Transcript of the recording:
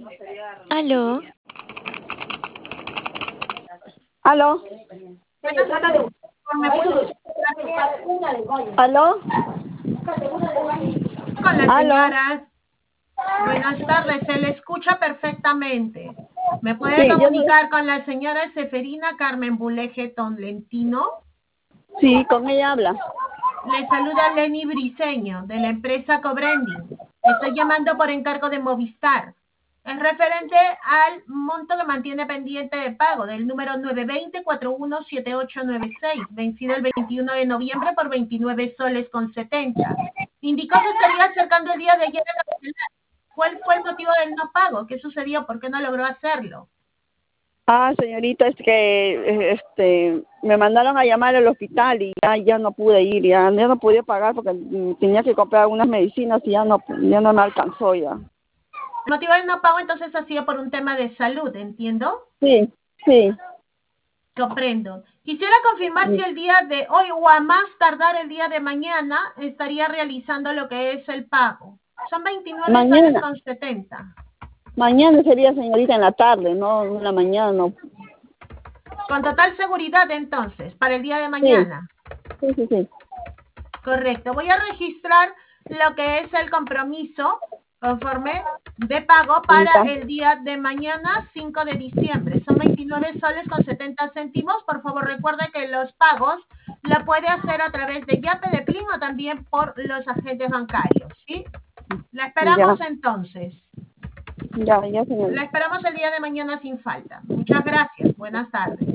Aló. ¿Aló? Buenas tardes, ¿me puedo ¿Aló? con la ¿Aló? señora? Buenas tardes, se le escucha perfectamente. ¿Me puede Sí, comunicar con la señora Seferina Carmen Buleje Tolentino? sí, con ella habla. Le saluda Lenny Briceño, de la empresa Cobrending. Estoy llamando por encargo de Movistar. Es referente al monto que mantiene pendiente de pago del número 920-417896, vencido el 21 de noviembre por 29 soles con 70. Indicó se estaría acercando el día de ayer a cancelar. ¿Cuál fue el motivo del no pago? ¿Qué sucedió? ¿Por qué no logró hacerlo? Señorita, es que me mandaron a llamar al hospital y ya no pude ir, ya no pude pagar porque tenía que comprar algunas medicinas y ya no me alcanzó ya. El motivo del no pago entonces ha sido por un tema de salud, ¿entiendo? Sí, sí. Comprendo. Quisiera confirmar si el día de hoy o a más tardar el día de mañana estaría realizando lo que es el pago. Son 29 soles Mañana, con 70. mañana sería, señorita, en la tarde, no en la mañana, no. Con total seguridad entonces, para el día de Sí, mañana. sí. Correcto. Voy a registrar lo que es el compromiso conforme de pago para Ya, el día de mañana, 5 de diciembre. Son 29 soles con 70 céntimos. Por favor, recuerde que los pagos la puede hacer a través de Yape, de Plin o también por los agentes bancarios, ¿sí? La esperamos entonces. ya, señorita. La esperamos el día de mañana sin falta. Muchas gracias. Buenas tardes.